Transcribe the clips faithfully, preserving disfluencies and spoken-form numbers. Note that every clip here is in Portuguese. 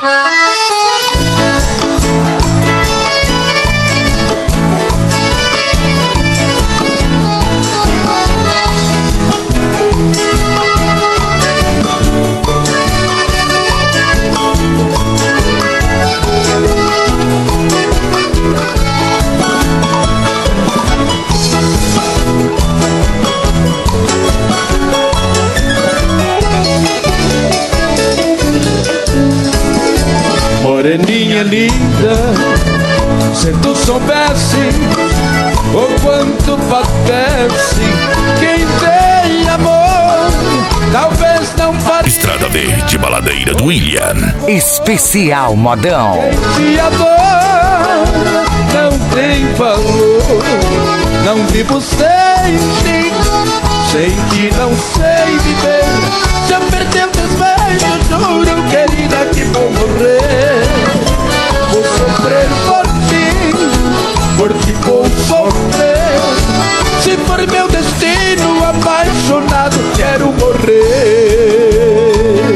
Moreninha linda, se tu soubesse o quanto padece quem tem amor, talvez não faria. Estrada Verde, Baladeira do William. Especial modão. Quem te adora não tem valor. Não vivo sem ti, sem ti não sei viver. Se eu perder teus beijos, juro, querida, que vou morrer. Vou sofrer por ti, por ti vou sofrer. Se for meu destino, apaixonado, quero morrer.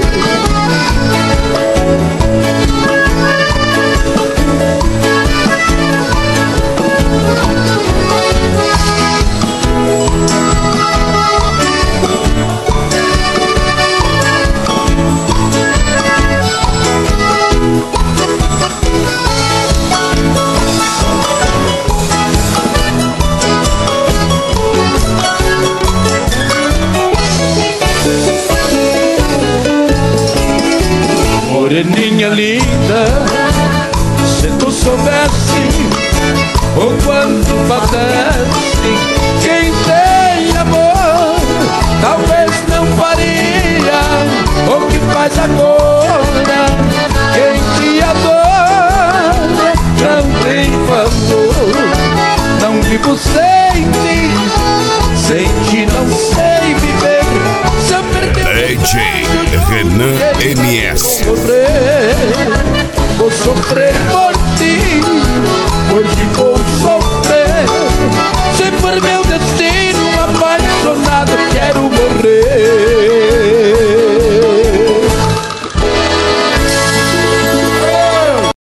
Moreninha linda, se tu soubesse o quanto padece quem tem amor, talvez não faria o que faz agora. Quem te adora não tem valor. Não vivo sem ti, sem ti não sei viver. Se eu perder D J Renan M S. vou sofrer por